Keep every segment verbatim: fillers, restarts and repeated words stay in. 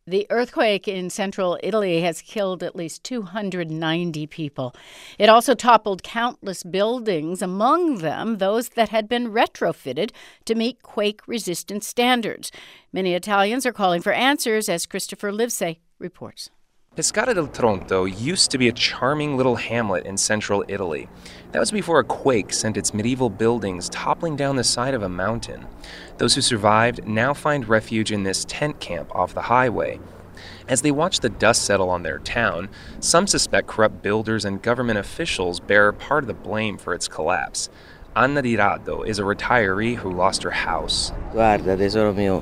The earthquake in central Italy has killed at least two hundred ninety people. It also toppled countless buildings, among them those that had been retrofitted to meet quake-resistant standards. Many Italians are calling for answers, as Christopher Livesay reports. Pescara del Tronto used to be a charming little hamlet in central Italy. That was before a quake sent its medieval buildings toppling down the side of a mountain. Those who survived now find refuge in this tent camp off the highway. As they watch the dust settle on their town, some suspect corrupt builders and government officials bear part of the blame for its collapse. Anna Di Rado is a retiree who lost her house. Guarda, tesoro mio.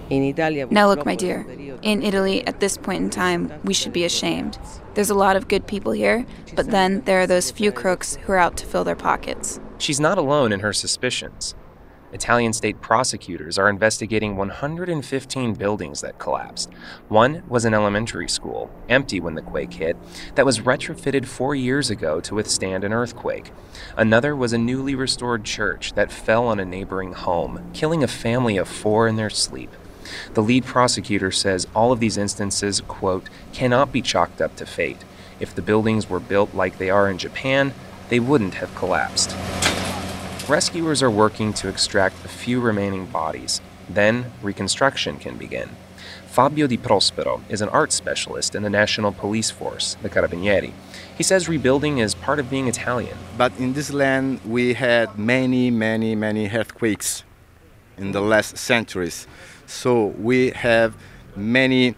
Now look, my dear, in Italy at this point in time, we should be ashamed. There's a lot of good people here, but then there are those few crooks who are out to fill their pockets. She's not alone in her suspicions. Italian state prosecutors are investigating one hundred fifteen buildings that collapsed. One was an elementary school, empty when the quake hit, that was retrofitted four years ago to withstand an earthquake. Another was a newly restored church that fell on a neighboring home, killing a family of four in their sleep. The lead prosecutor says all of these instances, quote, cannot be chalked up to fate. If the buildings were built like they are in Japan, they wouldn't have collapsed. Rescuers are working to extract a few remaining bodies. Then reconstruction can begin. Fabio Di Prospero is an art specialist in the National Police Force, the Carabinieri. He says rebuilding is part of being Italian. But in this land, we had many, many, many earthquakes in the last centuries. So we have many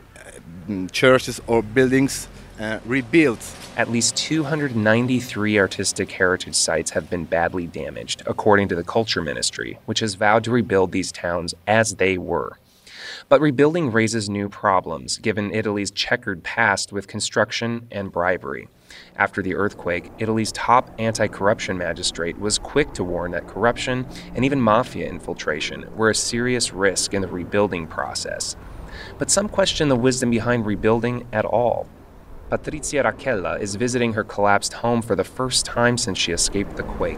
uh, churches or buildings uh, rebuilt. At least two hundred ninety-three artistic heritage sites have been badly damaged, according to the Culture Ministry, which has vowed to rebuild these towns as they were. But rebuilding raises new problems, given Italy's checkered past with construction and bribery. After the earthquake, Italy's top anti-corruption magistrate was quick to warn that corruption and even mafia infiltration were a serious risk in the rebuilding process. But some question the wisdom behind rebuilding at all. Patrizia Racchella is visiting her collapsed home for the first time since she escaped the quake.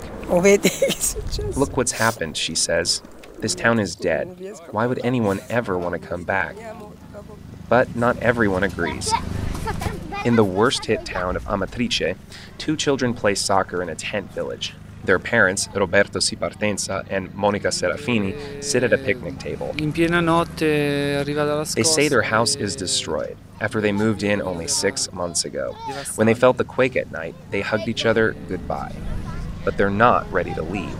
Look what's happened, she says. This town is dead. Why would anyone ever want to come back? But not everyone agrees. In the worst-hit town of Amatrice, two children play soccer in a tent village. Their parents, Roberto Sipartenza and Monica Serafini, sit at a picnic table. They say their house is destroyed after they moved in only six months ago. When they felt the quake at night, they hugged each other goodbye. But they're not ready to leave.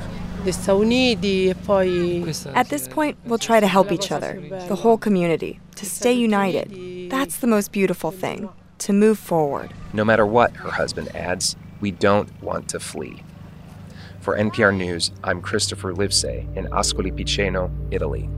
At this point, we'll try to help each other, the whole community, to stay united. That's the most beautiful thing, to move forward. No matter what, her husband adds, we don't want to flee. For N P R News, I'm Christopher Livesay in Ascoli Piceno, Italy.